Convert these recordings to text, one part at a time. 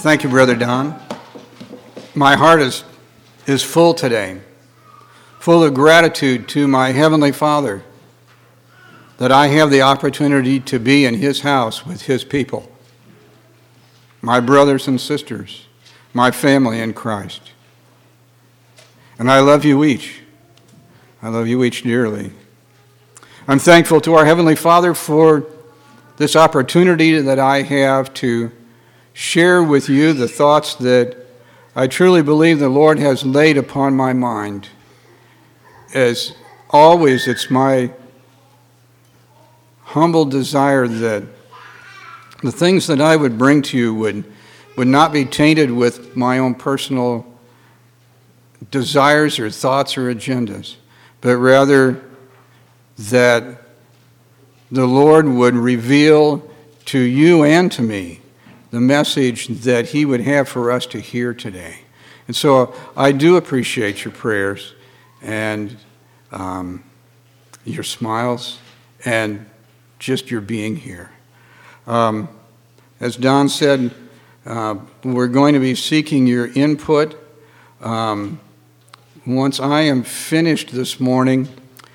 Thank you, Brother Don. My heart is full today, full of gratitude to my Heavenly Father that I have the opportunity to be in His house with His people, my brothers and sisters, my family in Christ. And I love you each. I love you each dearly. I'm thankful to our Heavenly Father for this opportunity that I have to share with you the thoughts that I truly believe the Lord has laid upon my mind. As always, it's my humble desire that the things that I would bring to you would not be tainted with my own personal desires or thoughts or agendas, but rather that the Lord would reveal to you and to me the message that He would have for us to hear today. And so I do appreciate your prayers and your smiles and just your being here. As Don said, we're going to be seeking your input. Once I am finished this morning,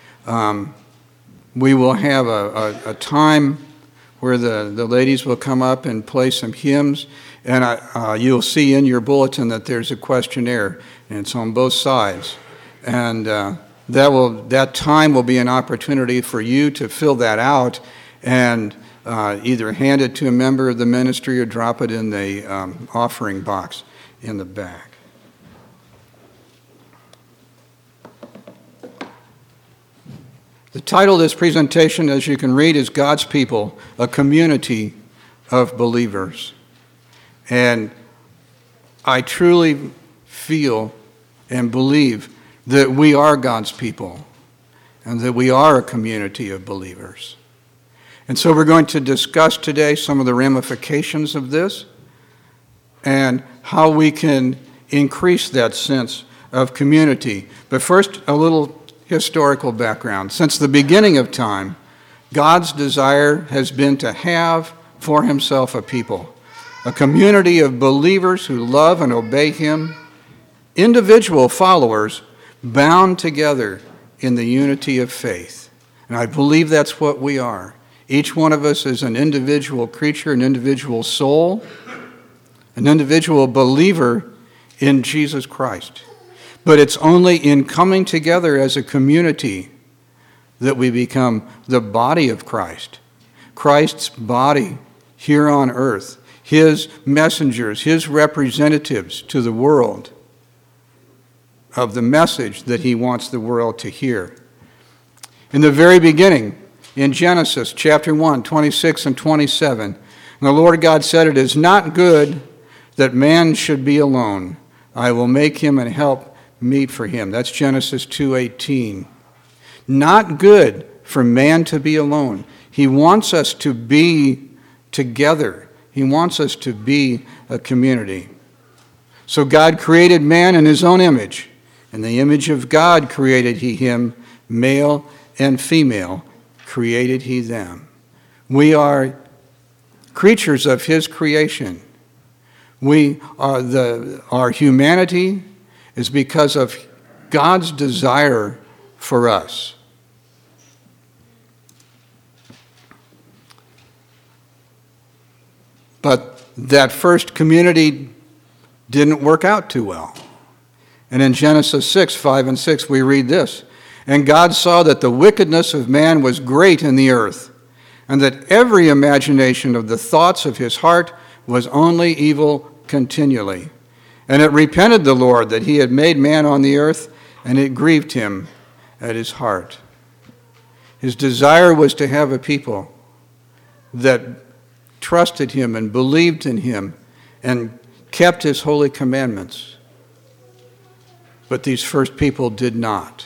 we will have a time where the ladies will come up and play some hymns, and you'll see in your bulletin that there's a questionnaire, and it's on both sides. And that time will be an opportunity for you to fill that out and either hand it to a member of the ministry or drop it in the offering box in the back. The title of this presentation, as you can read, is God's People, a Community of Believers. And I truly feel and believe that we are God's people and that we are a community of believers. And so we're going to discuss today some of the ramifications of this and how we can increase that sense of community. But first, a little historical background. Since the beginning of time, God's desire has been to have for Himself a people, a community of believers who love and obey Him, individual followers bound together in the unity of faith. And I believe that's what we are. Each one of us is an individual creature, an individual soul, an individual believer in Jesus Christ. But it's only in coming together as a community that we become the body of Christ, Christ's body here on earth, His messengers, His representatives to the world of the message that He wants the world to hear. In the very beginning, in Genesis chapter 1, 26 and 27, the Lord God said, "It is not good that man should be alone. I will make him and help meet for him." That's Genesis 2:18. Not good for man to be alone. He wants us to be together. He wants us to be a community. So God created man in His own image. In the image of God created He him, male and female created He them. We are creatures of His creation. We are our humanity is because of God's desire for us. But that first community didn't work out too well. And in Genesis 6, 5 and 6, we read this, "And God saw that the wickedness of man was great in the earth, and that every imagination of the thoughts of his heart was only evil continually. And it repented the Lord that He had made man on the earth, and it grieved Him at His heart." His desire was to have a people that trusted Him and believed in Him and kept His holy commandments. But these first people did not.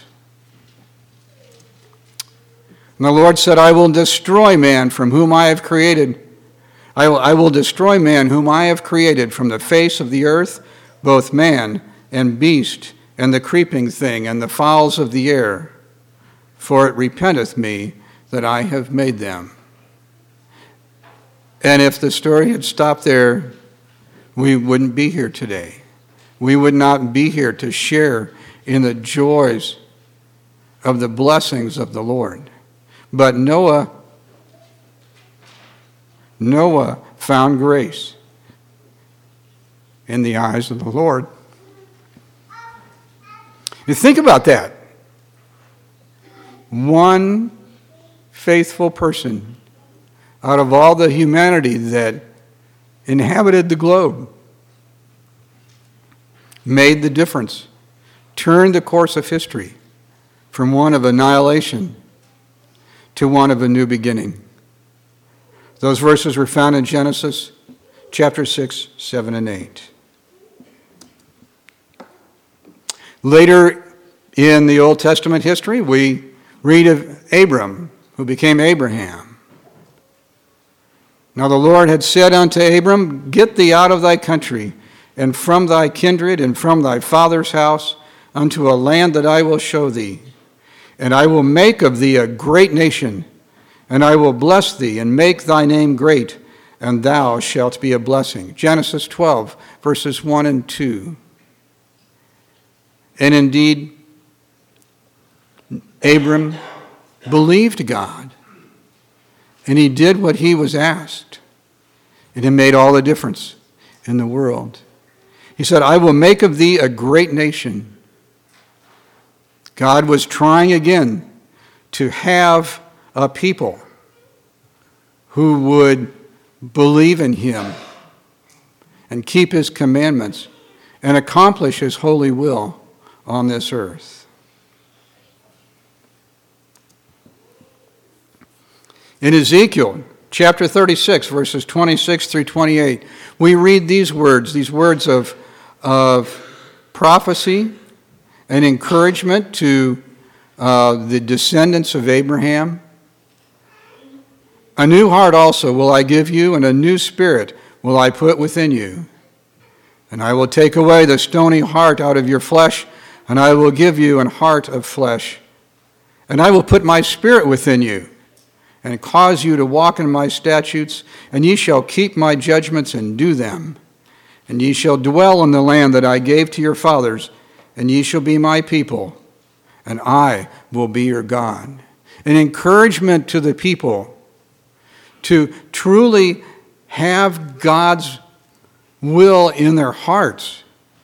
And the Lord said, "I will destroy man from whom I have created. I will destroy man whom I have created from the face of the earth, both man and beast, and the creeping thing, and the fowls of the air. For it repenteth me that I have made them." And if the story had stopped there, we wouldn't be here today. We would not be here to share in the joys of the blessings of the Lord. But Noah found grace in the eyes of the Lord. You think about that. One faithful person out of all the humanity that inhabited the globe made the difference, turned the course of history from one of annihilation to one of a new beginning. Those verses were found in Genesis chapter 6, 7, and 8. Later in the Old Testament history, we read of Abram, who became Abraham. Now the Lord had said unto Abram, Get thee out of thy country, and from thy kindred, and from thy father's house, unto a land that I will show thee. And I will make of thee a great nation, and I will bless thee, and make thy name great, and thou shalt be a blessing. Genesis 12, verses 1 and 2. And indeed, Abram believed God, and he did what he was asked, and it made all the difference in the world. He said, I will make of thee a great nation. God was trying again to have a people who would believe in him and keep his commandments and accomplish his holy will on this earth. In Ezekiel chapter 36, verses 26 through 28, we read these words of prophecy and encouragement to the descendants of Abraham. A new heart also will I give you, and a new spirit will I put within you. And I will take away the stony heart out of your flesh, and I will give you an heart of flesh. And I will put my spirit within you, and cause you to walk in my statutes, and ye shall keep my judgments and do them. And ye shall dwell in the land that I gave to your fathers, and ye shall be my people, and I will be your God. An encouragement to the people to truly have God's will in their hearts,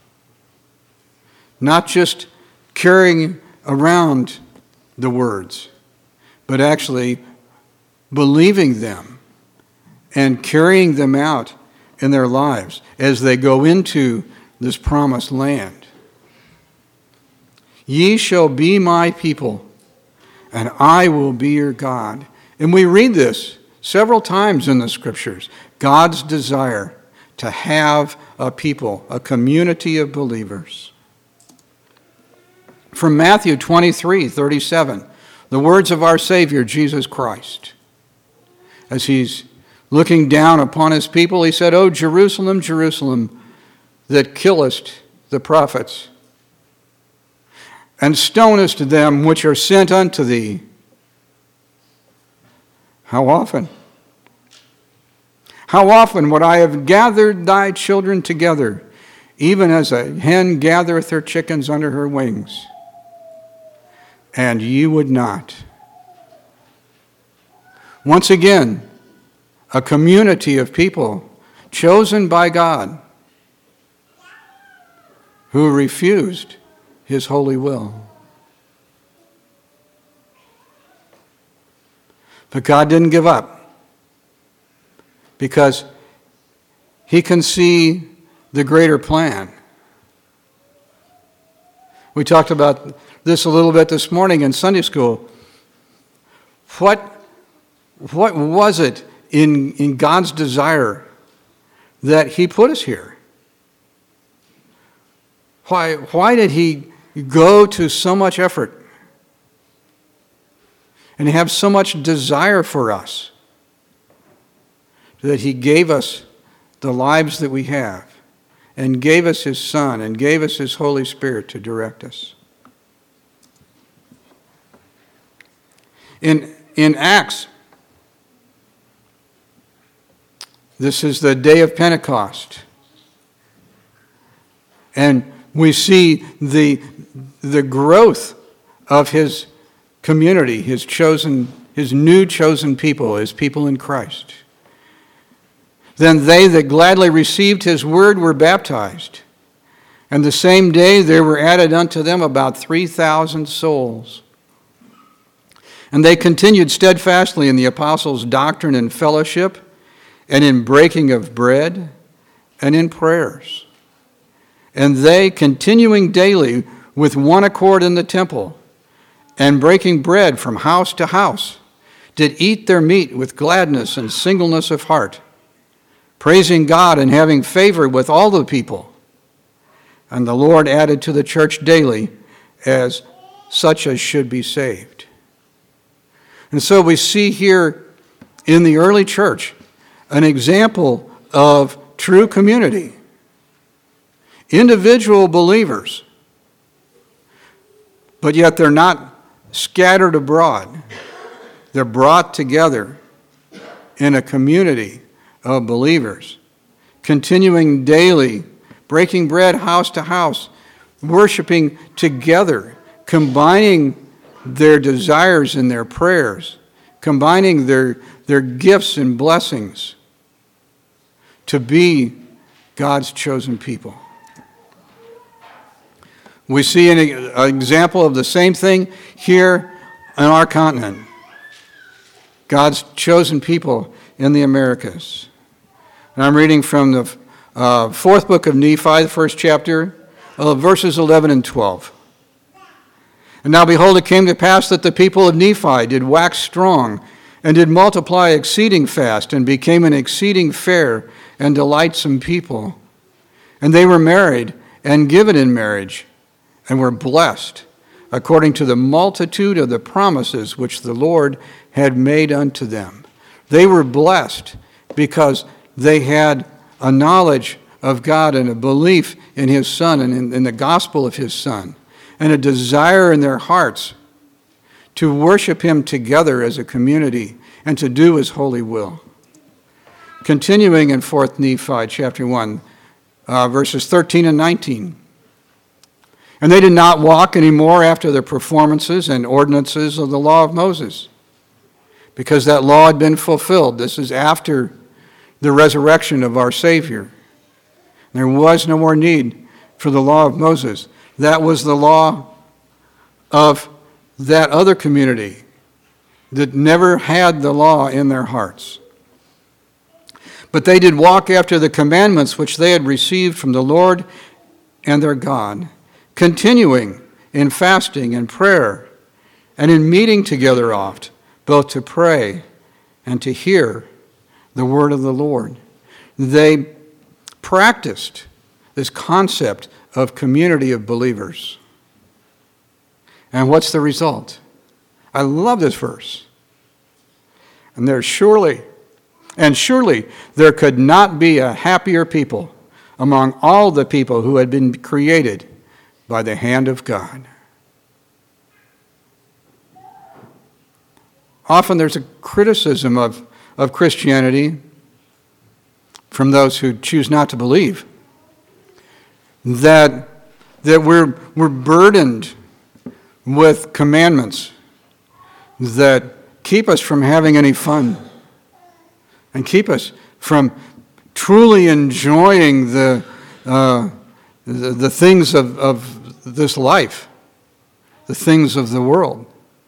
not just carrying around the words, but actually believing them and carrying them out in their lives as they go into this promised land. Ye shall be my people, and I will be your God. And we read this several times in the scriptures. God's desire to have a people, a community of believers. From Matthew 23:37, the words of our Savior, Jesus Christ. As he's looking down upon his people, he said, O Jerusalem, Jerusalem, that killest the prophets, and stonest them which are sent unto thee. How often? How often would I have gathered thy children together, even as a hen gathereth her chickens under her wings, and ye would not. Once again, a community of people chosen by God who refused his holy will. But God didn't give up, because he can see the greater plan. We talked about this a little bit this morning in Sunday school. What was it in God's desire that he put us here? Why did he go to so much effort and have so much desire for us that he gave us the lives that we have and gave us his Son and gave us his Holy Spirit to direct us? In Acts, this is the day of Pentecost. And we see the growth of his community, his new chosen people, his people in Christ. Then they that gladly received his word were baptized. And the same day there were added unto them about 3,000 souls. And they continued steadfastly in the apostles' doctrine and fellowship, and in breaking of bread, and in prayers. And they, continuing daily with one accord in the temple, and breaking bread from house to house, did eat their meat with gladness and singleness of heart, praising God and having favor with all the people. And the Lord added to the church daily as such as should be saved. And so we see here in the early church an example of true community. Individual believers, but yet they're not scattered abroad. They're brought together in a community of believers, continuing daily, breaking bread house to house, worshiping together, combining their desires and their prayers, combining their gifts and blessings to be God's chosen people. We see an example of the same thing here on our continent. God's chosen people in the Americas. And I'm reading from the fourth book of Nephi, the first chapter, verses 11 and 12. And now behold, it came to pass that the people of Nephi did wax strong, and did multiply exceeding fast, and became an exceeding fair and delightsome people. And they were married, and given in marriage, and were blessed, according to the multitude of the promises which the Lord had made unto them. They were blessed because they had a knowledge of God and a belief in his Son and in the gospel of his Son, and a desire in their hearts to worship him together as a community and to do his holy will. Continuing in 4th Nephi chapter 1, verses 13 and 19. And they did not walk any more after the performances and ordinances of the law of Moses, because that law had been fulfilled. This is after the resurrection of our Savior. There was no more need for the law of Moses. That was the law of that other community that never had the law in their hearts. But they did walk after the commandments which they had received from the Lord and their God, continuing in fasting and prayer, and in meeting together oft, both to pray and to hear the word of the Lord. They practiced this concept of community of believers. And what's the result? I love this verse. And surely there could not be a happier people among all the people who had been created by the hand of God. Often there's a criticism of Christianity from those who choose not to believe that we're burdened with commandments that keep us from having any fun and keep us from truly enjoying the things of this life, the things of the world.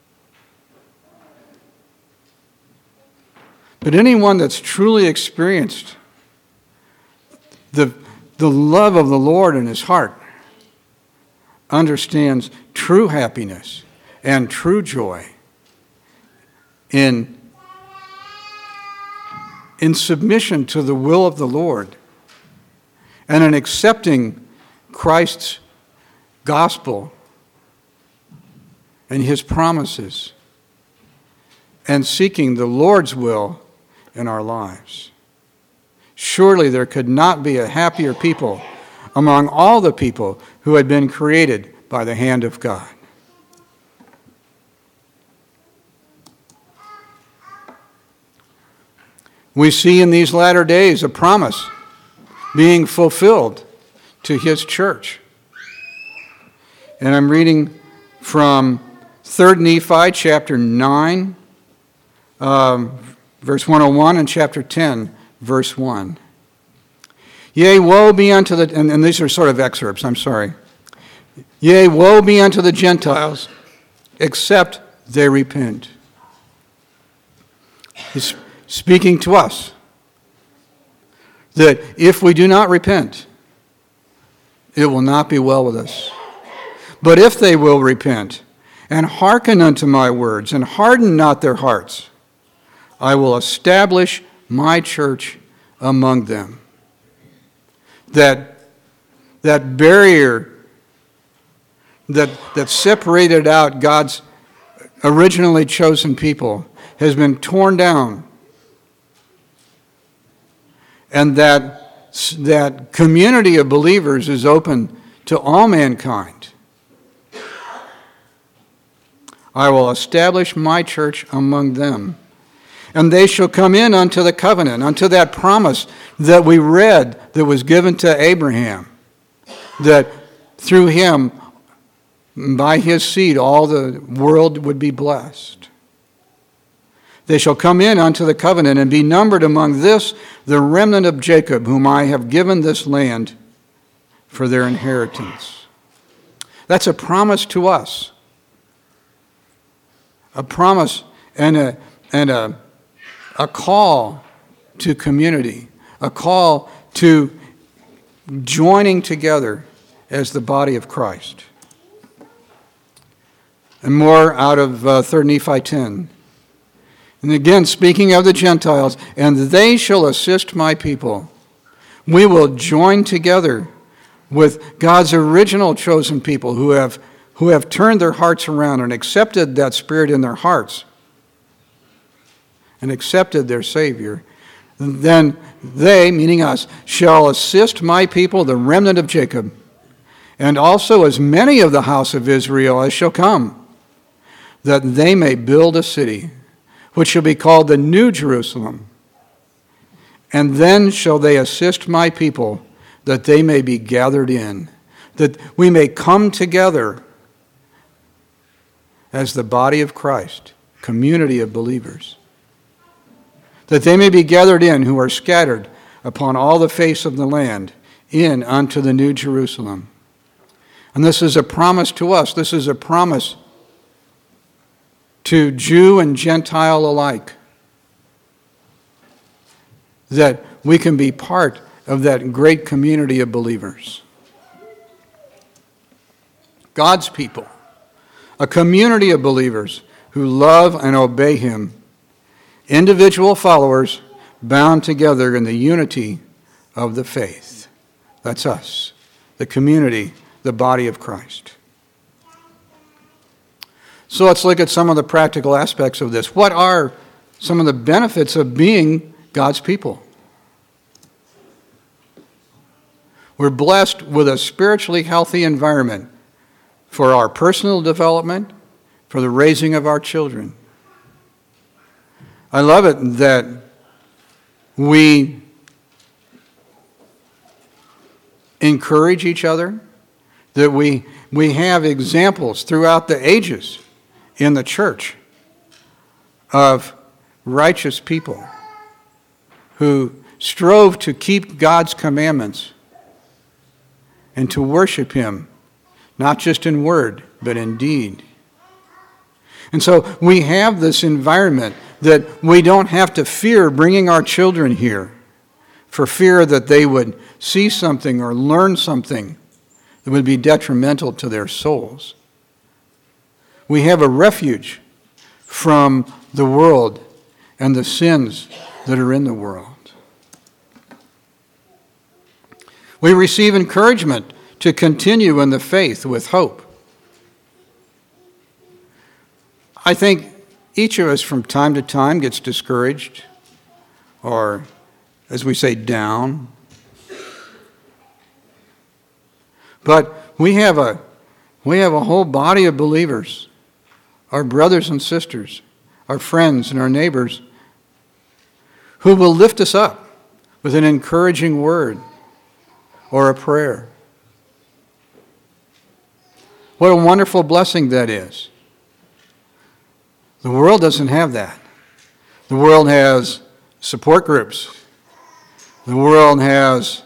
But anyone that's truly experienced the love of the Lord in his heart understands true happiness and true joy in submission to the will of the Lord and in accepting Christ's gospel and his promises and seeking the Lord's will in our lives. Surely there could not be a happier people among all the people who had been created by the hand of God. We see in these latter days a promise being fulfilled to his church. And I'm reading from 3 Nephi chapter 9, verse 101, and chapter 10, verse 1. Yea, woe be unto the, and these are sort of excerpts, I'm sorry. Yea, woe be unto the Gentiles, except they repent. He's speaking to us that if we do not repent, it will not be well with us. But if they will repent and hearken unto my words and harden not their hearts, I will establish my church among them. That barrier that separated out God's originally chosen people has been torn down. And that community of believers is open to all mankind. I will establish my church among them. And they shall come in unto the covenant, unto that promise that we read that was given to Abraham, that through him, by his seed, all the world would be blessed. They shall come in unto the covenant and be numbered among this, the remnant of Jacob, whom I have given this land for their inheritance. That's a promise to us. A promise and a call to community, a call to joining together as the body of Christ. And more out of 3 Nephi 10. And again, speaking of the Gentiles, and they shall assist my people. We will join together with God's original chosen people who have turned their hearts around and accepted that Spirit in their hearts and accepted their Savior. Then they, meaning us, shall assist my people, the remnant of Jacob, and also as many of the house of Israel as shall come, that they may build a city, which shall be called the New Jerusalem. And then shall they assist my people, that they may be gathered in, that we may come together as the body of Christ, community of believers, that they may be gathered in who are scattered upon all the face of the land, in unto the New Jerusalem. And this is a promise to us. This is a promise to Jew and Gentile alike, that we can be part of that great community of believers. God's people, a community of believers who love and obey him, individual followers bound together in the unity of the faith. That's us, the community, the body of Christ. So let's look at some of the practical aspects of this. What are some of the benefits of being God's people? We're blessed with a spiritually healthy environment for our personal development, for the raising of our children. I love it that we encourage each other, that we have examples throughout the ages in the church of righteous people who strove to keep God's commandments and to worship him, not just in word, but in deed. And so we have this environment that we don't have to fear bringing our children here for fear that they would see something or learn something that would be detrimental to their souls. We have a refuge from the world and the sins that are in the world. We receive encouragement to continue in the faith with hope. I think each of us from time to time gets discouraged or, as we say, down. But we have a whole body of believers, our brothers and sisters, our friends and our neighbors, who will lift us up with an encouraging word or a prayer What a wonderful blessing that is. The world doesn't have that. The world has support groups. The world has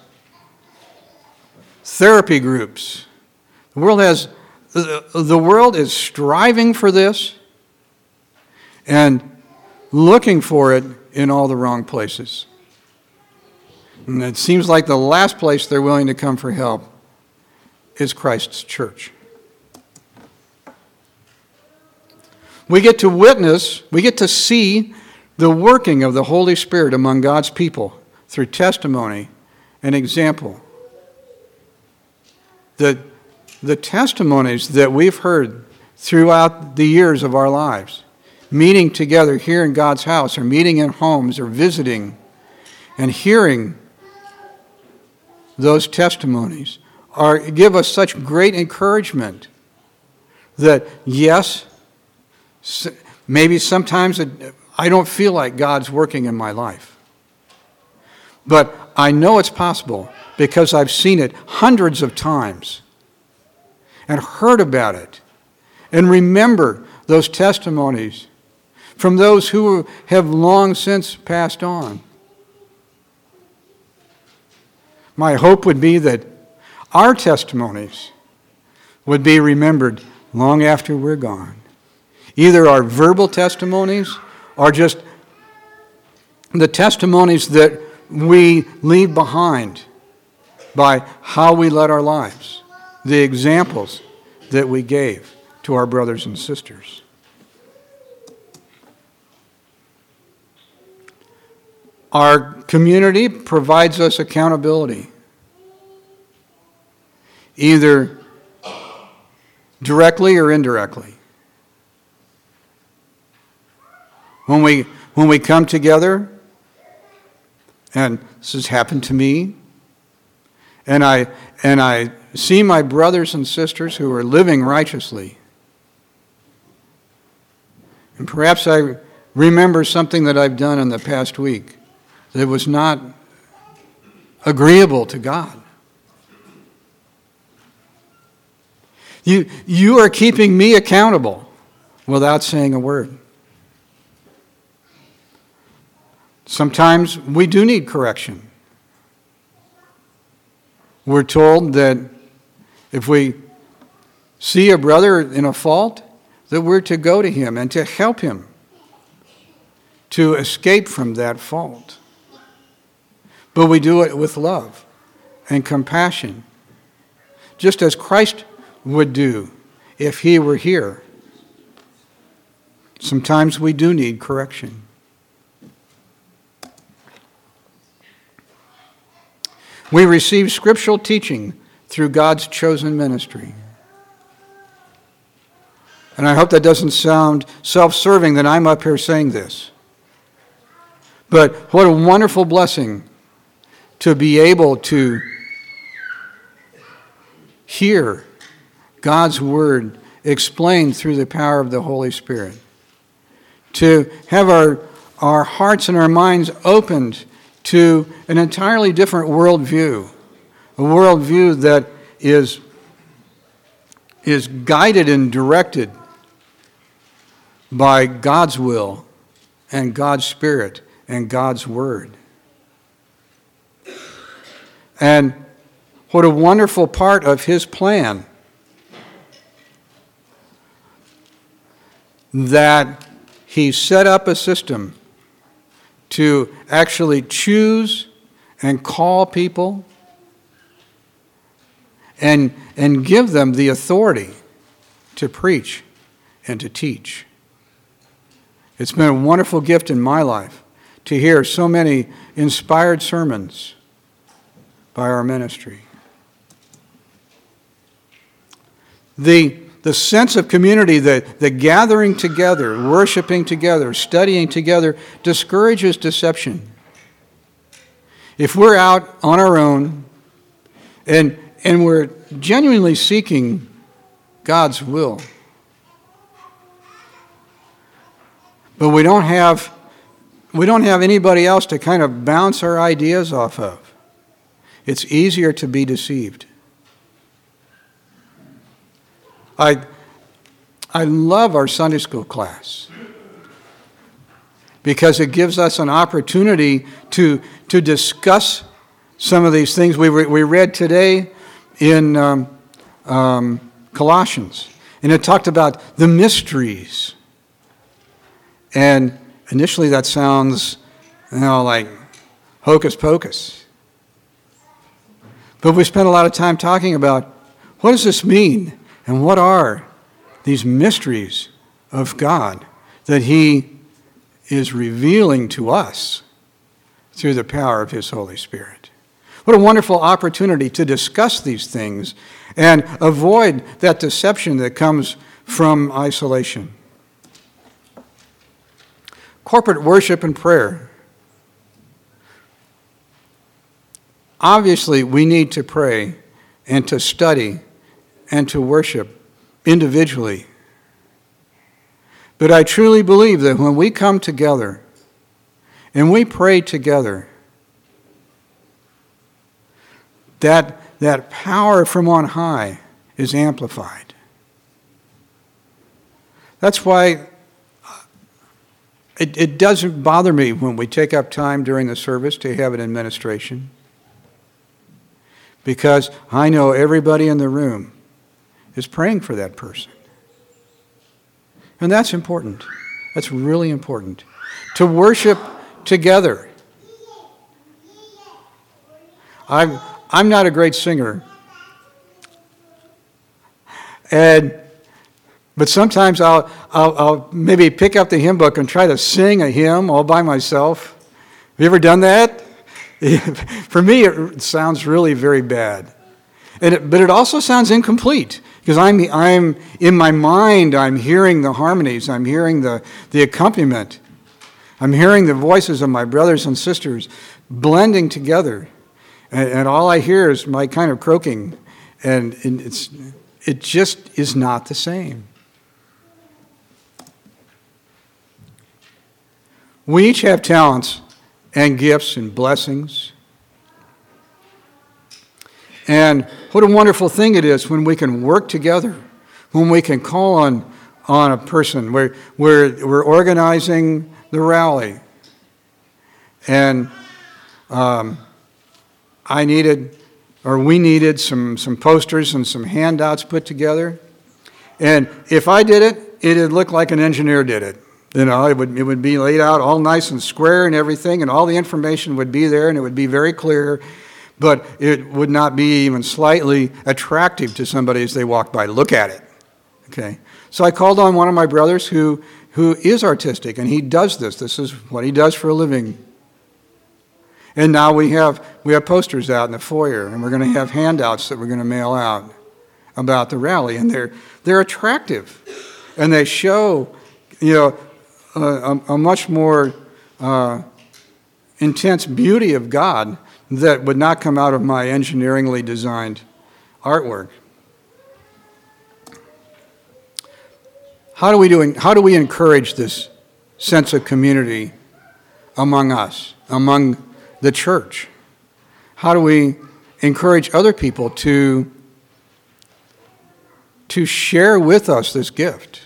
therapy groups. The world is striving for this and looking for it in all the wrong places. And it seems like the last place they're willing to come for help is Christ's church. We get to witness, we get to see the working of the Holy Spirit among God's people through testimony and example. The testimonies that we've heard throughout the years of our lives, meeting together here in God's house or meeting in homes or visiting and hearing those testimonies give us such great encouragement that, yes, maybe sometimes I don't feel like God's working in my life. But I know it's possible because I've seen it hundreds of times and heard about it and remember those testimonies from those who have long since passed on. My hope would be that our testimonies would be remembered long after we're gone. Either our verbal testimonies or just the testimonies that we leave behind by how we led our lives, the examples that we gave to our brothers and sisters. Our community provides us accountability, either directly or indirectly. When we come together, and this has happened to me, and I see my brothers and sisters who are living righteously, and perhaps I remember something that I've done in the past week that was not agreeable to God. You are keeping me accountable without saying a word. Sometimes we do need correction. We're told that if we see a brother in a fault, that we're to go to him and to help him to escape from that fault. But we do it with love and compassion, just as Christ would do if he were here. Sometimes we do need correction. We receive scriptural teaching through God's chosen ministry. And I hope that doesn't sound self-serving that I'm up here saying this. But what a wonderful blessing to be able to hear God's word explained through the power of the Holy Spirit. To have our hearts and our minds opened to an entirely different worldview, a worldview that is guided and directed by God's will and God's Spirit and God's Word. And what a wonderful part of His plan that He set up a system to actually choose and call people and give them the authority to preach and to teach. It's been a wonderful gift in my life to hear so many inspired sermons by our ministry. The sense of community, the gathering together, worshiping together, studying together, discourages deception. If we're out on our own and we're genuinely seeking God's will, but we don't have anybody else to kind of bounce our ideas off of, it's easier to be deceived. I love our Sunday school class because it gives us an opportunity to discuss some of these things. We read today in Colossians, and it talked about the mysteries. And initially that sounds, like hocus pocus. But we spent a lot of time talking about what does this mean and what are these mysteries of God that He is revealing to us through the power of His Holy Spirit. What a wonderful opportunity to discuss these things and avoid that deception that comes from isolation. Corporate worship and prayer. Obviously, we need to pray and to study and to worship individually. But I truly believe that when we come together and we pray together, that power from on high is amplified. That's why it doesn't bother me when we take up time during the service to have an administration, because I know everybody in the room is praying for that person. And that's important. That's really important. To worship together. I'm not a great singer. But sometimes I'll maybe pick up the hymn book and try to sing a hymn all by myself. Have you ever done that? For me, it sounds really very bad. But it also sounds incomplete, because I'm in my mind, I'm hearing the harmonies, I'm hearing the accompaniment. I'm hearing the voices of my brothers and sisters blending together. And all I hear is my kind of croaking. And it just is not the same. We each have talents and gifts and blessings. And what a wonderful thing it is when we can work together, when we can call on a person. We're organizing the rally. And we needed some posters and some handouts put together. And if I did it, it'd look like an engineer did it. It would be laid out all nice and square and everything, and all the information would be there, and it would be very clear, but it would not be even slightly attractive to somebody as they walk by. Look at it. Okay. So I called on one of my brothers who is artistic, and he does this. This is what he does for a living. And now we have posters out in the foyer, and we're going to have handouts that we're going to mail out about the rally, and they're attractive, and they show, a much more intense beauty of God that would not come out of my engineeringly designed artwork. How do we encourage this sense of community among us, among the church? How do we encourage other people to share with us this gift?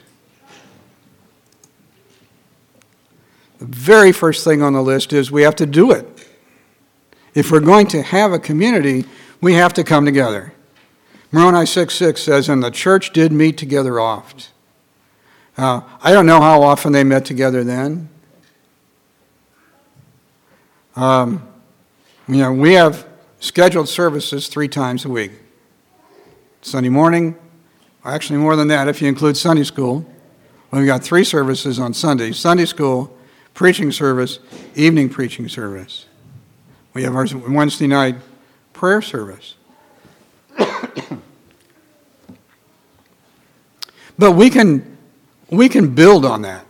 The very first thing on the list is we have to do it. If we're going to have a community, we have to come together. Moroni 6:6 says, "And the church did meet together oft." I don't know how often they met together then. We have scheduled services 3 times a week. Sunday morning, actually more than that if you include Sunday school. We've got 3 services on Sunday. Sunday school, preaching service, evening preaching service. We have our Wednesday night prayer service. But we can build on that.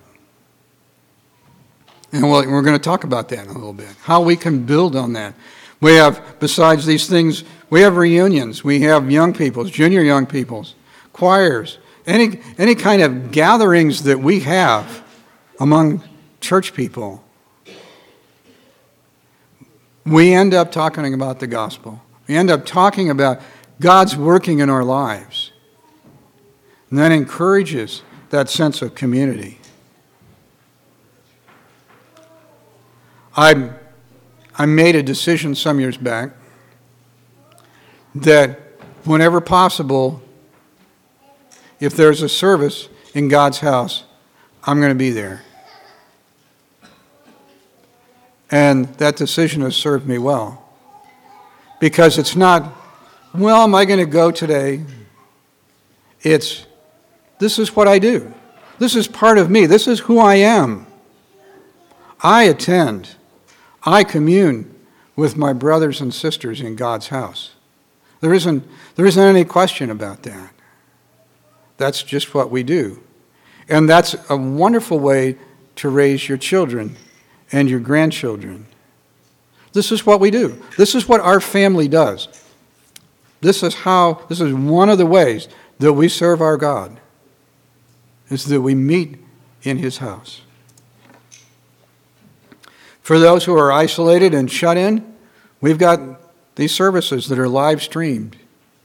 And we're going to talk about that in a little bit. How we can build on that. We have, besides these things, we have reunions. We have young peoples, junior young peoples, choirs, any kind of gatherings that we have among church people. We end up talking about the gospel. We end up talking about God's working in our lives. And that encourages that sense of community. I made a decision some years back that whenever possible, if there's a service in God's house, I'm going to be there. And that decision has served me well. Because it's not, well, am I going to go today? It's, this is what I do. This is part of me. This is who I am. I attend. I commune with my brothers and sisters in God's house. There isn't any question about that. That's just what we do. And that's a wonderful way to raise your children and your grandchildren. This is what we do. This is what our family does. This is one of the ways that we serve our God, is that we meet in His house. For those who are isolated and shut in, we've got these services that are live streamed.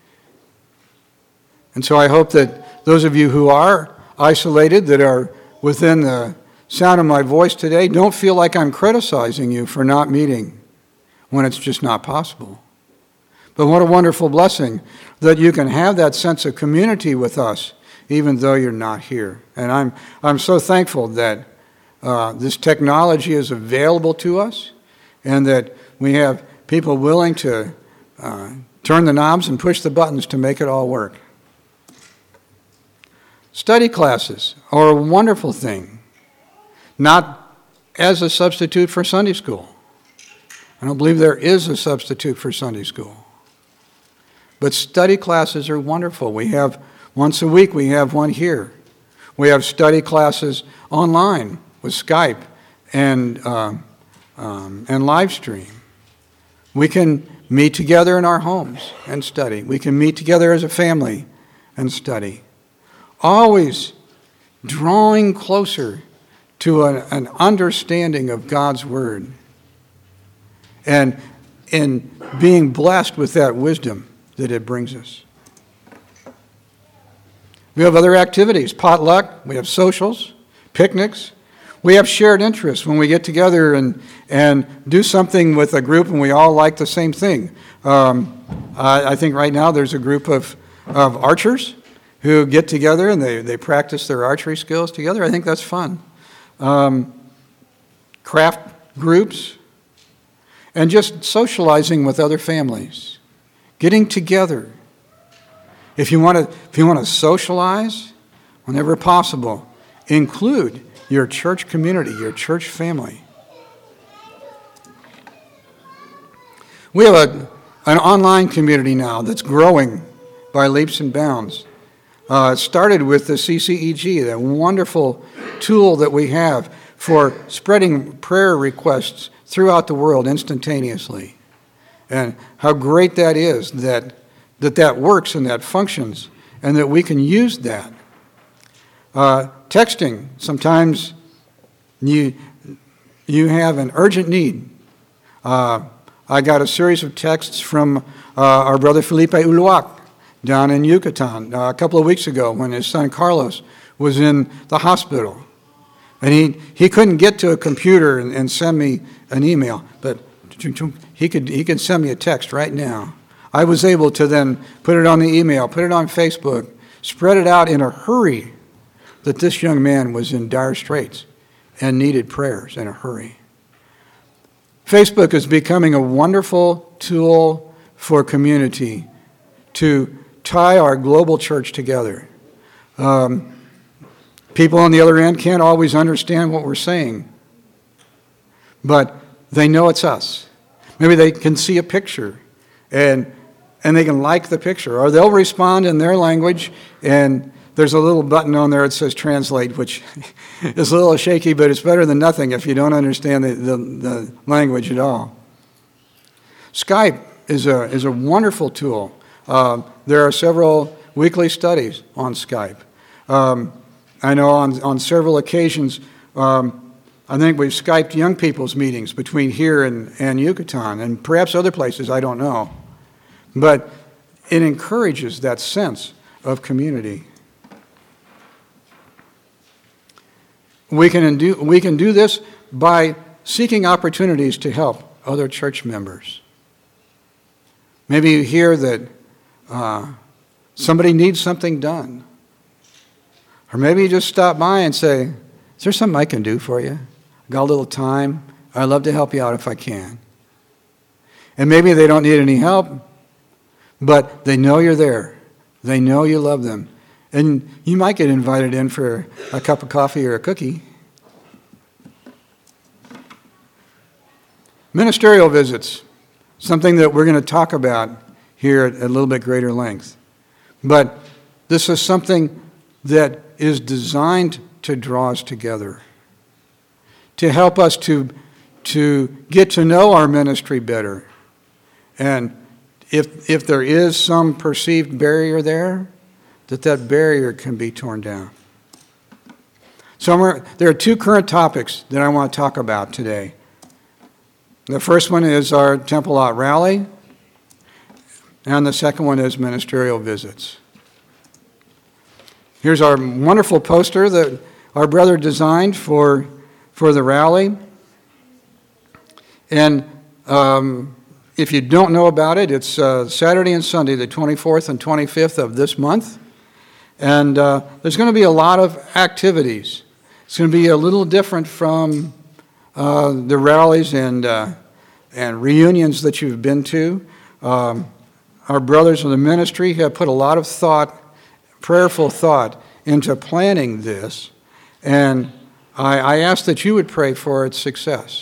And so I hope that those of you who are isolated, that are within the sound of my voice today, don't feel like I'm criticizing you for not meeting when it's just not possible. But what a wonderful blessing that you can have that sense of community with us, even though you're not here. And I'm so thankful that this technology is available to us, and that we have people willing to turn the knobs and push the buttons to make it all work. Study classes are a wonderful thing, not as a substitute for Sunday school. I don't believe there is a substitute for Sunday school. But study classes are wonderful. We have, once a week, we have one here. We have study classes online with Skype and live stream. We can meet together in our homes and study. We can meet together as a family and study. Always drawing closer to an understanding of God's Word, and in being blessed with that wisdom that it brings us. We have other activities, potluck, we have socials, picnics. We have shared interests when we get together and do something with a group and we all like the same thing. I think right now there's a group of archers who get together and they practice their archery skills together. I think that's fun. Craft groups, and just socializing with other families, getting together. If you want to socialize, whenever possible, include your church community, your church family. We have an online community now that's growing by leaps and bounds. It started with the CCEG, that wonderful tool that we have for spreading prayer requests throughout the world instantaneously. And how great that is that works and that functions, and that we can use that. Texting, sometimes you have an urgent need. I got a series of texts from our brother Felipe Uluac down in Yucatan a couple of weeks ago when his son Carlos was in the hospital. And he couldn't get to a computer and send me an email, but he could send me a text right now. I was able to then put it on the email, put it on Facebook, spread it out in a hurry that this young man was in dire straits and needed prayers in a hurry. Facebook is becoming a wonderful tool for community to tie our global church together. People on the other end can't always understand what we're saying, but they know it's us. Maybe they can see a picture and they can like the picture, or they'll respond in their language, and there's a little button on there that says translate, which is a little shaky, but it's better than nothing if you don't understand the language at all. Skype is a wonderful tool. There are several weekly studies on Skype. I know on several occasions, I think we've Skyped young people's meetings between here and Yucatan, and perhaps other places, I don't know. But it encourages that sense of community. we can do this by seeking opportunities to help other church members. Maybe you hear that somebody needs something done. Or maybe you just stop by and say, is there something I can do for you? I got a little time. I'd love to help you out if I can. And maybe they don't need any help, but they know you're there. They know you love them. And you might get invited in for a cup of coffee or a cookie. Ministerial visits, something that we're going to talk about here at a little bit greater length. But this is something that is designed to draw us together, to help us to get to know our ministry better. And if there is some perceived barrier there, that barrier can be torn down. So there are two current topics that I want to talk about today. The first one is our Temple Lot Rally, and the second one is ministerial visits. Here's our wonderful poster that our brother designed for the rally. And if you don't know about it, it's Saturday and Sunday, the 24th and 25th of this month. And there's going to be a lot of activities. It's going to be a little different from the rallies and reunions that you've been to. Our brothers in the ministry have put a lot of thought, prayerful thought, into planning this. And I ask that you would pray for its success.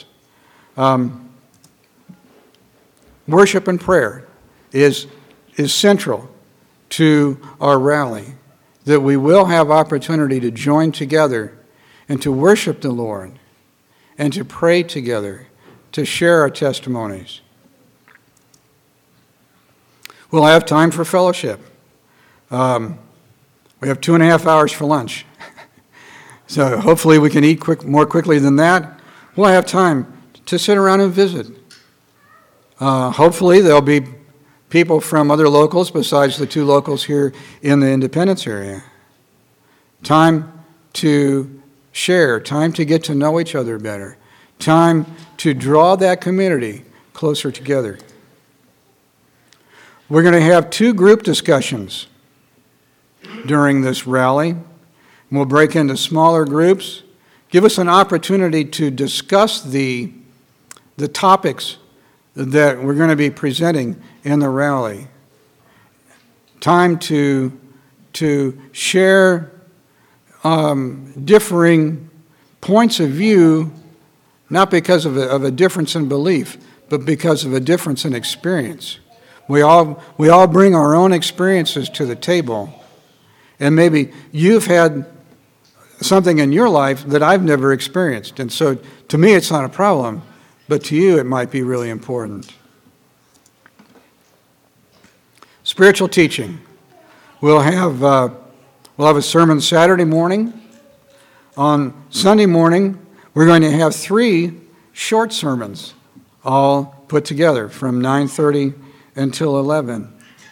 Worship and prayer is central to our rally, that we will have opportunity to join together and to worship the Lord and to pray together, to share our testimonies. We'll have time for fellowship. We have 2.5 hours for lunch. So hopefully we can eat more quickly than that. We'll have time to sit around and visit. Hopefully there'll be people from other locals besides the two locals here in the Independence area. Time to share, time to get to know each other better, time to draw that community closer together. We're going to have 2 group discussions during this rally. We'll break into smaller groups, give us an opportunity to discuss the topics that we're going to be presenting in the rally. Time to share differing points of view, not because of a difference in belief, but because of a difference in experience. We all bring our own experiences to the table, and maybe you've had something in your life that I've never experienced, and so to me it's not a problem, but to you it might be really important. Spiritual teaching. We'll have a sermon Saturday morning. On Sunday morning, we're going to have 3 short sermons, all put together from 9:30 until 11.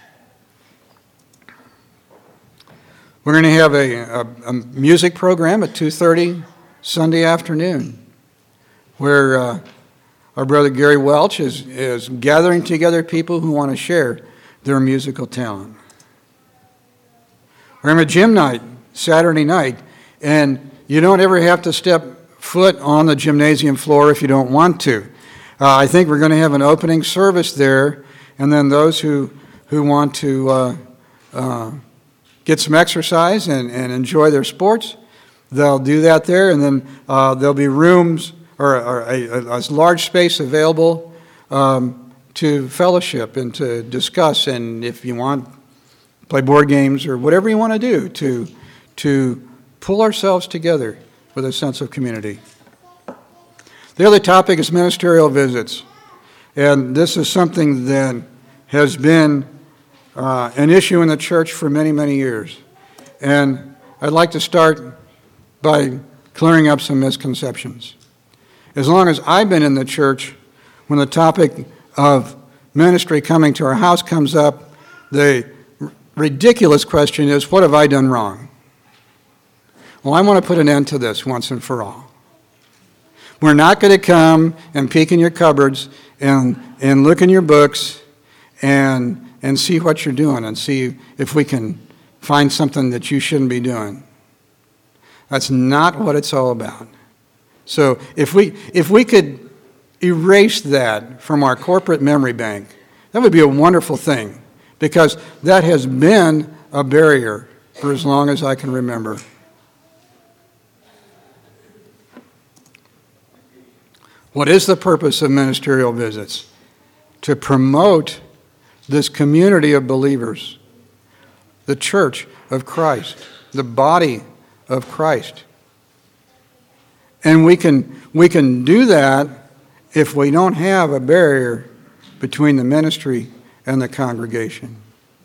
We're going to have a music program at 2:30 Sunday afternoon, where our brother Gary Welch is gathering together people who want to share their musical talent. We're having a gym night Saturday night, and you don't ever have to step foot on the gymnasium floor if you don't want to. I think we're going to have an opening service there, and then those who want to get some exercise and enjoy their sports, they'll do that there, and then there'll be rooms or a large space available to fellowship and to discuss, and if you want, play board games or whatever you want to do to pull ourselves together with a sense of community. The other topic is ministerial visits, and this is something that has been an issue in the church for many, many years. And I'd like to start by clearing up some misconceptions. As long as I've been in the church, when the topic of ministry coming to our house comes up, the ridiculous question is, what have I done wrong? well, I want to put an end to this once and for all. We're not going to come and peek in your cupboards and look in your books and see what you're doing and see if we can find something that you shouldn't be doing. That's not what it's all about. So if we could erase that from our corporate memory bank, that would be a wonderful thing, because that has been a barrier for as long as I can remember. What is the purpose of ministerial visits? To promote this community of believers, the church of Christ, the body of Christ. And we can do that if we don't have a barrier between the ministry and the congregation.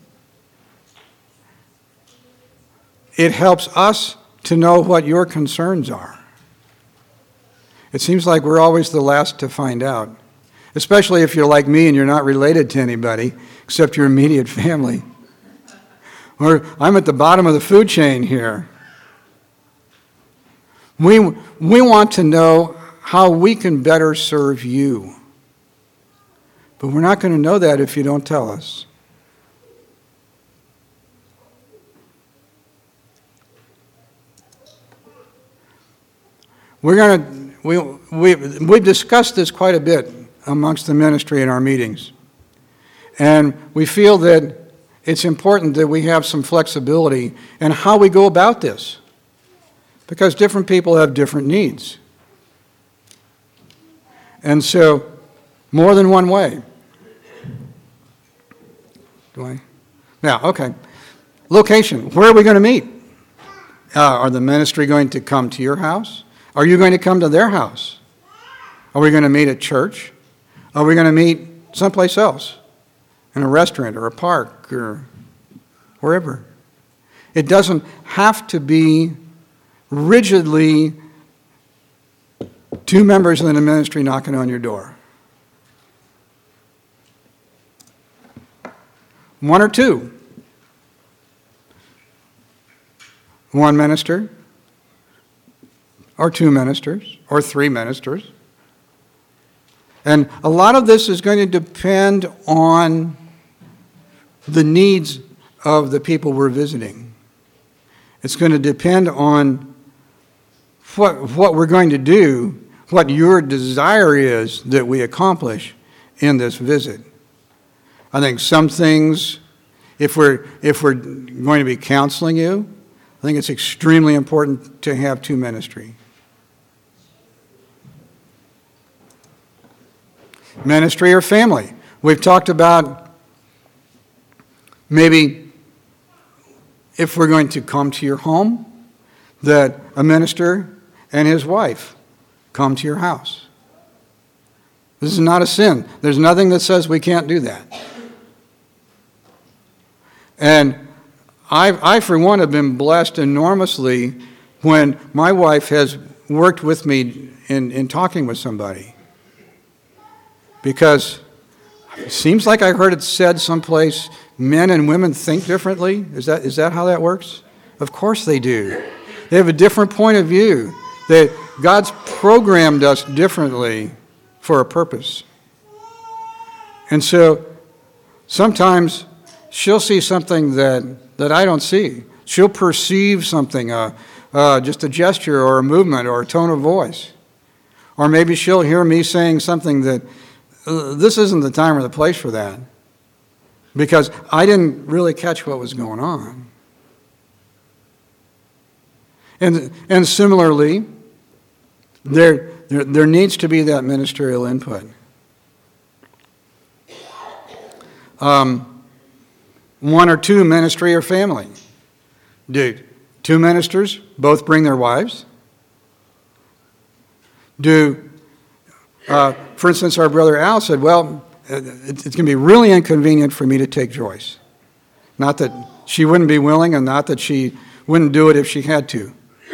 It helps us to know what your concerns are. It seems like we're always the last to find out, especially if you're like me and you're not related to anybody except your immediate family. Or I'm at the bottom of the food chain here. We want to know how we can better serve you. But we're not going to know that if you don't tell us. We've discussed this quite a bit amongst the ministry in our meetings. And we feel that it's important that we have some flexibility in how we go about this, because different people have different needs. And so, more than one way. Yeah, okay. Location. Where are we going to meet? Are the ministry going to come to your house? Are you going to come to their house? Are we going to meet at church? Are we going to meet someplace else? In a restaurant or a park or wherever. It doesn't have to be rigidly two members in the ministry knocking on your door. One or two. One minister, or two ministers, or three ministers. And a lot of this is going to depend on the needs of the people we're visiting. It's going to depend on what we're going to do, what your desire is that we accomplish in this visit. I think some things, if we're going to be counseling you, I think it's extremely important to have two ministry. Ministry or family. We've talked about maybe if we're going to come to your home, that a minister and his wife come to your house. This is not a sin. There's nothing that says we can't do that. And I, for one, have been blessed enormously when my wife has worked with me in talking with somebody. Because it seems like I heard it said someplace, men and women think differently. Is that how that works? Of course they do. They have a different point of view. That God's programmed us differently for a purpose. And so sometimes she'll see something that I don't see. She'll perceive something, just a gesture or a movement or a tone of voice. Or maybe she'll hear me saying something that this isn't the time or the place for that, because I didn't really catch what was going on. And similarly, there needs to be that ministerial input. One or two, ministry or family. Do two ministers both bring their wives? For instance, our brother Al said, well, it's going to be really inconvenient for me to take Joyce. Not that she wouldn't be willing, and not that she wouldn't do it if she had to.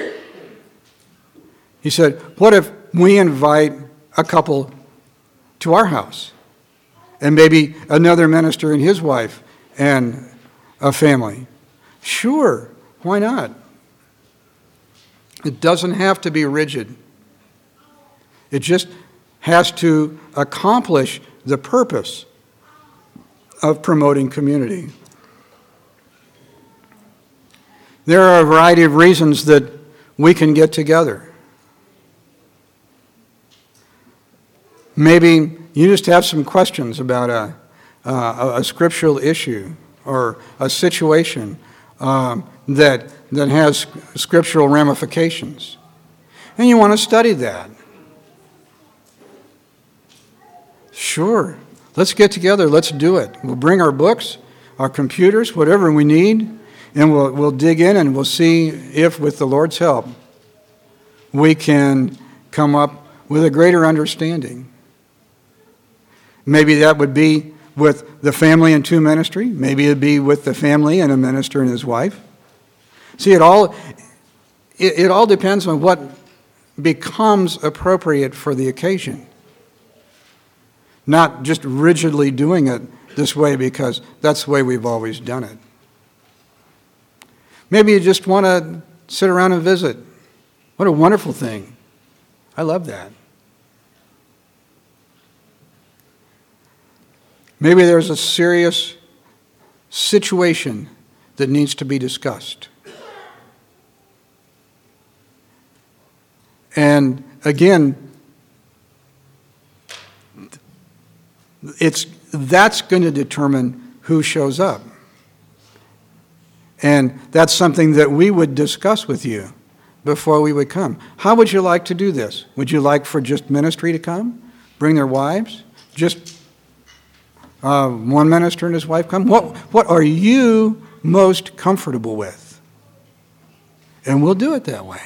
He said, what if we invite a couple to our house? And maybe another minister and his wife and a family. Sure, why not? It doesn't have to be rigid. It just has to accomplish the purpose of promoting community. There are a variety of reasons that we can get together. Maybe you just have some questions about a scriptural issue or a situation that has scriptural ramifications, and you want to study that. Sure, let's get together, let's do it. We'll bring our books, our computers, whatever we need, and we'll dig in and we'll see if, with the Lord's help, we can come up with a greater understanding. Maybe that would be with the family and two ministry. Maybe it'd be with the family and a minister and his wife. See, it all depends on what becomes appropriate for the occasion. Not just rigidly doing it this way because that's the way we've always done it. Maybe you just want to sit around and visit. What a wonderful thing. I love that. Maybe there's a serious situation that needs to be discussed. And again, that's going to determine who shows up. And that's something that we would discuss with you before we would come. How would you like to do this? Would you like for just ministry to come? Bring their wives? Just one minister and his wife come? What are you most comfortable with? And we'll do it that way.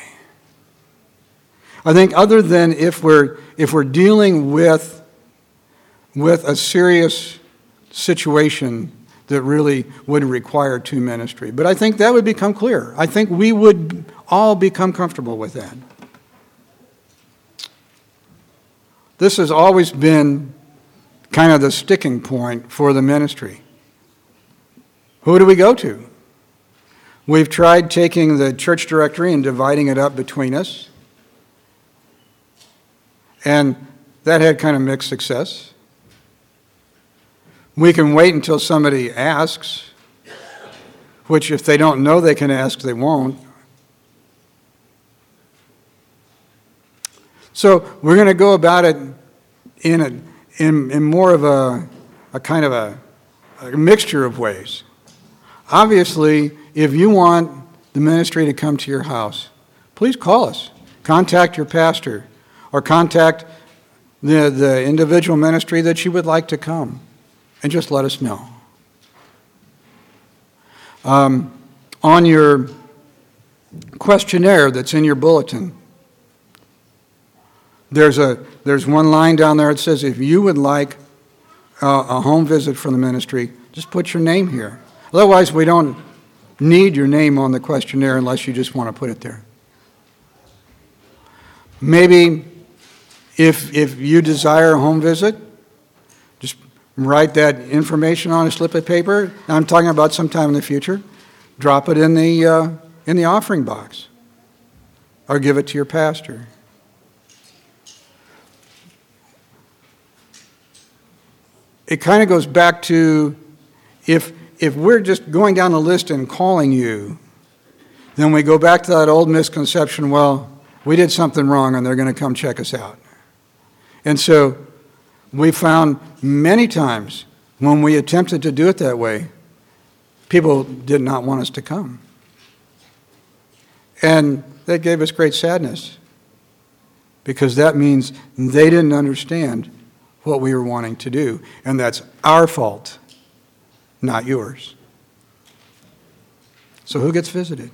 I think other than if we're dealing with a serious situation that really would require two ministry. But I think that would become clear. I think we would all become comfortable with that. This has always been kind of the sticking point for the ministry. Who do we go to? We've tried taking the church directory and dividing it up between us. And that had kind of mixed success. We can wait until somebody asks, which if they don't know they can ask, they won't. So we're going to go about it in more of a kind of a mixture of ways. Obviously, if you want the ministry to come to your house, please call us. Contact your pastor or contact the individual ministry that you would like to come. And just let us know. On your questionnaire that's in your bulletin, there's one line down there that says, if you would like a home visit from the ministry, just put your name here. Otherwise, we don't need your name on the questionnaire unless you just want to put it there. Maybe if you desire a home visit, just write that information on a slip of paper. I'm talking about sometime in the future. Drop it in the offering box, or give it to your pastor. It kind of goes back to if we're just going down the list and calling you, then we go back to that old misconception. Well, we did something wrong, and they're going to come check us out. And so we found many times when we attempted to do it that way, people did not want us to come. And that gave us great sadness, because that means they didn't understand what we were wanting to do. And that's our fault, not yours. So who gets visited?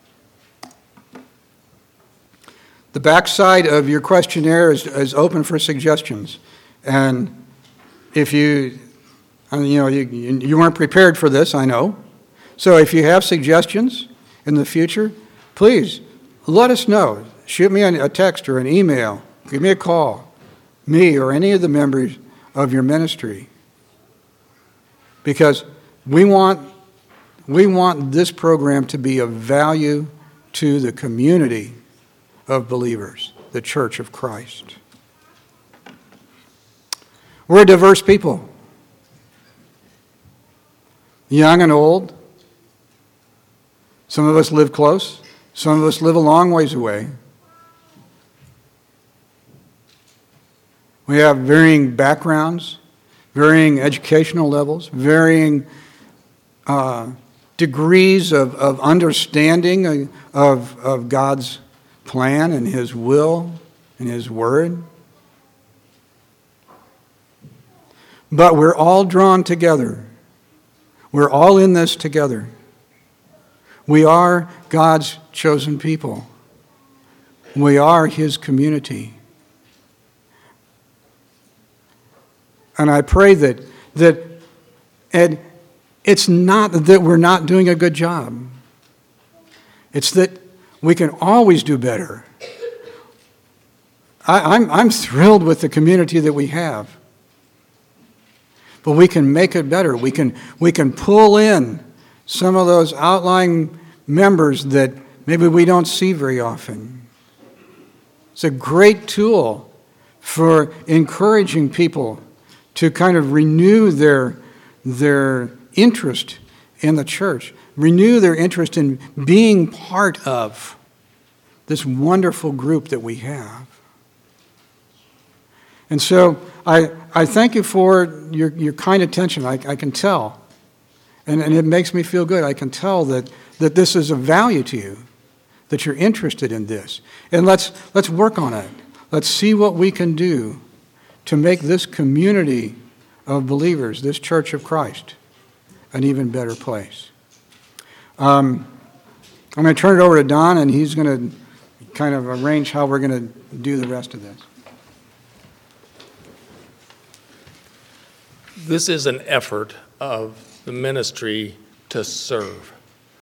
The backside of your questionnaire is open for suggestions. And if you weren't prepared for this, I know. So if you have suggestions in the future, please let us know. Shoot me a text or an email. Give me a call. Me or any of the members of your ministry. Because we want this program to be of value to the community of believers, the church of Christ. We're a diverse people, young and old. Some of us live close. Some of us live a long ways away. We have varying backgrounds, varying educational levels, varying degrees of understanding of God's plan and His will and His word. But we're all drawn together. We're all in this together. We are God's chosen people. We are His community. And I pray that and it's not that we're not doing a good job. It's that we can always do better. I'm thrilled with the community that we have. But we can make it better. We can pull in some of those outlying members that maybe we don't see very often. It's a great tool for encouraging people to kind of renew their interest in the church, renew their interest in being part of this wonderful group that we have. And so I thank you for your kind attention. I can tell. And it makes me feel good. I can tell that this is of value to you, that you're interested in this. And let's work on it. Let's see what we can do to make this community of believers, this church of Christ, an even better place. I'm going to turn it over to Don, and he's going to kind of arrange how we're going to do the rest of this. This is an effort of the ministry to serve.